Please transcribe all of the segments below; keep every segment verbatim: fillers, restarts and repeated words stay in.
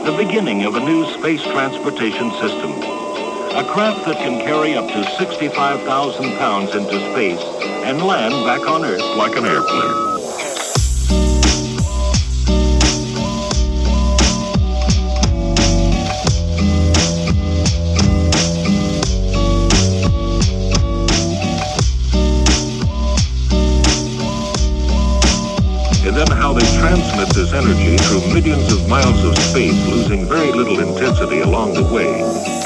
the beginning of a new space transportation system. A craft that can carry up to sixty-five thousand pounds into space and land back on Earth like an airplane. And then how they transmit this energy through millions of miles of space, losing very little intensity along the way.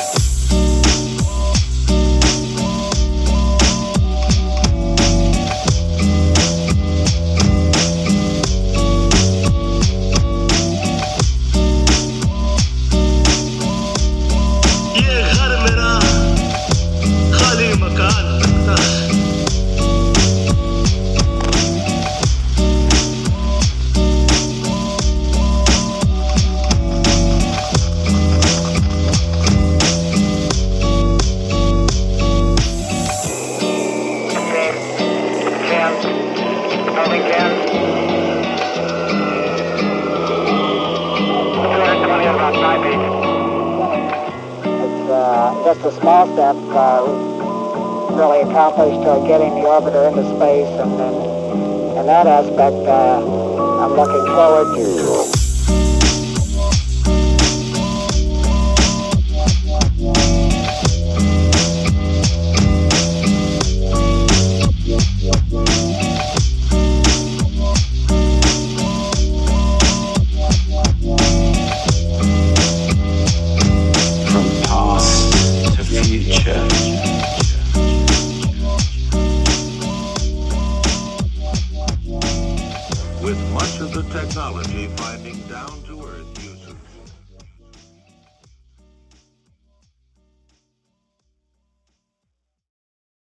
Just a small step uh, we really accomplished uh, getting the orbiter into space, and then in that aspect uh, I'm looking forward to. With much of the technology finding down to